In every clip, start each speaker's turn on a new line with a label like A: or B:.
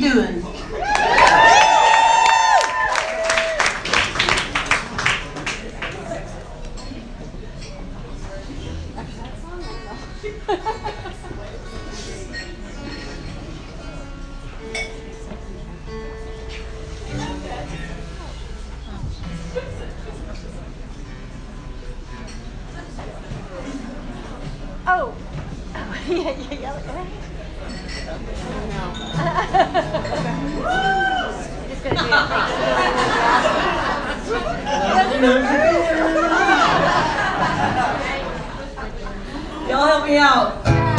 A: doing?
B: Oh, yeah. Just gonna
C: Y'all help me out.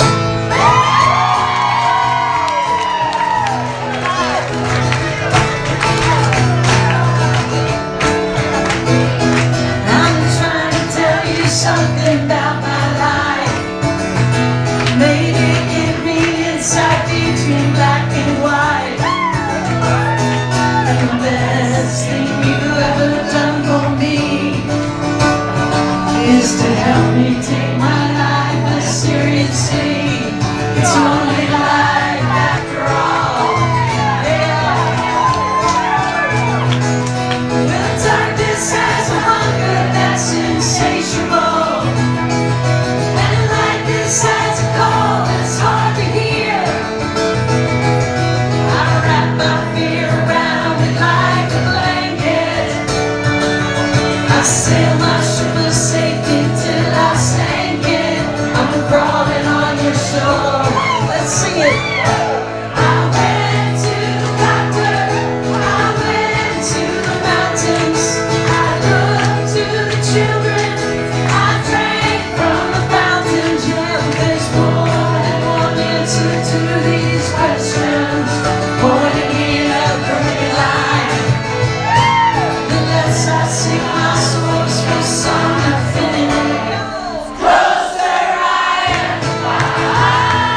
C: I'm trying to tell you something about my life. Maybe give me insight between black and white. And the best thing you've ever done for me is to help me take my life less seriously. It's only life after all. Well, darkness has a hunger that's insatiable, and lightness has a call that's hard to hear. I wrap my fear around it like a blanket. I sail my ship of safety till I sank it. I'm crawling on your shore. Let's sing it. I went to the doctor, I went to the mountains, I looked to the children, I drank from the fountains. Yeah, there's more than one answer to these questions, pointing in a crooked line. The less I sing my songs for some nothing, closer I am to mine.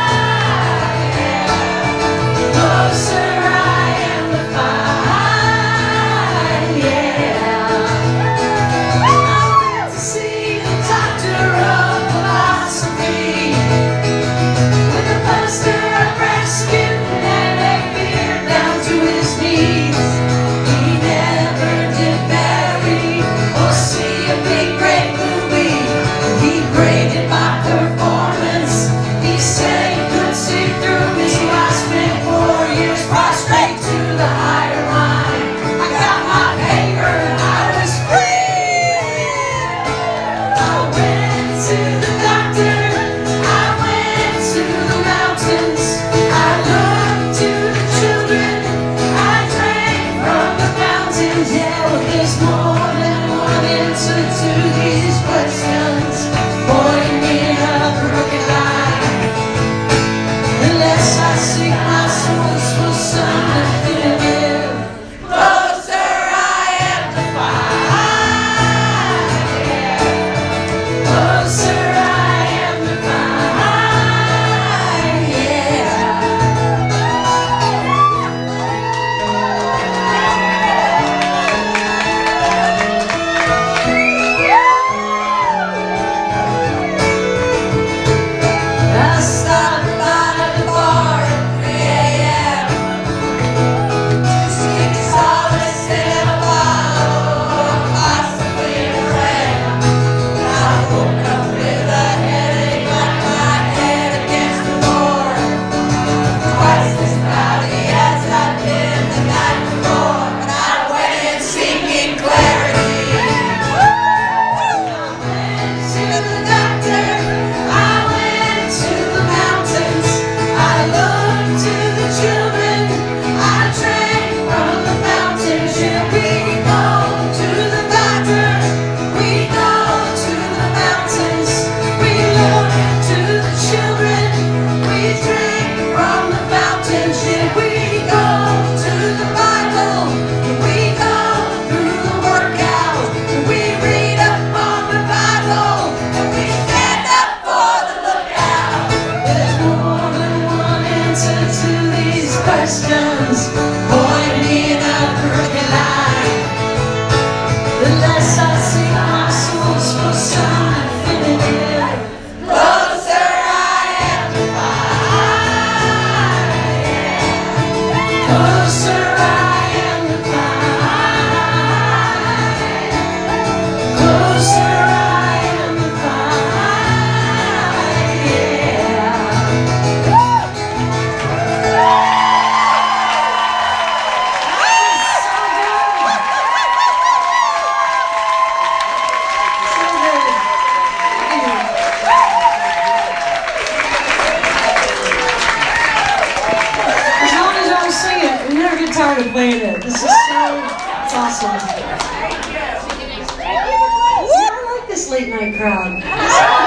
C: awesome. Yeah, I like this late night crowd.